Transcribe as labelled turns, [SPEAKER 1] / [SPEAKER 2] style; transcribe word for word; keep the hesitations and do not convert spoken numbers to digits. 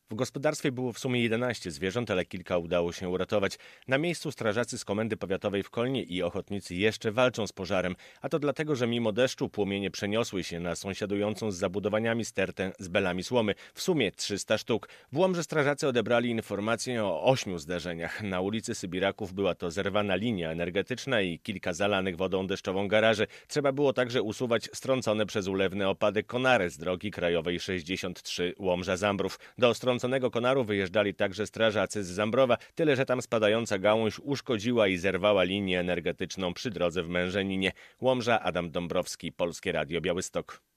[SPEAKER 1] W gospodarstwie było w sumie jedenaście zwierząt, ale kilka udało się uratować. Na miejscu strażacy z Komendy Powiatowej w Kolnie i ochotnicy jeszcze walczą z pożarem, a to dlatego, że mimo deszczu płomienie przeniosły się na sąsiadującą z zabudowaniami stertę z belami słomy. W sumie trzysta sztuk. W Łomży strażacy odebrali informację o ośmiu zdarzeniach. Na ulicy Sybiraków była to zerwana linia energetyczna i kilka zalanych wodą deszczową garaży. Trzeba było także usuwać strącone przez ulewne opady konary z drogi krajowej sześćdziesiąt trzy Łomża-Zambrów. Do strąconego konaru wyjeżdżali także strażacy z Zambrowa, tyle że tam spadająca gałąź uszkodziła i zerwała linię energetyczną przy drodze w Mężeninie. Łomża, Adam Dąbrowski, Polskie Radio Białystok.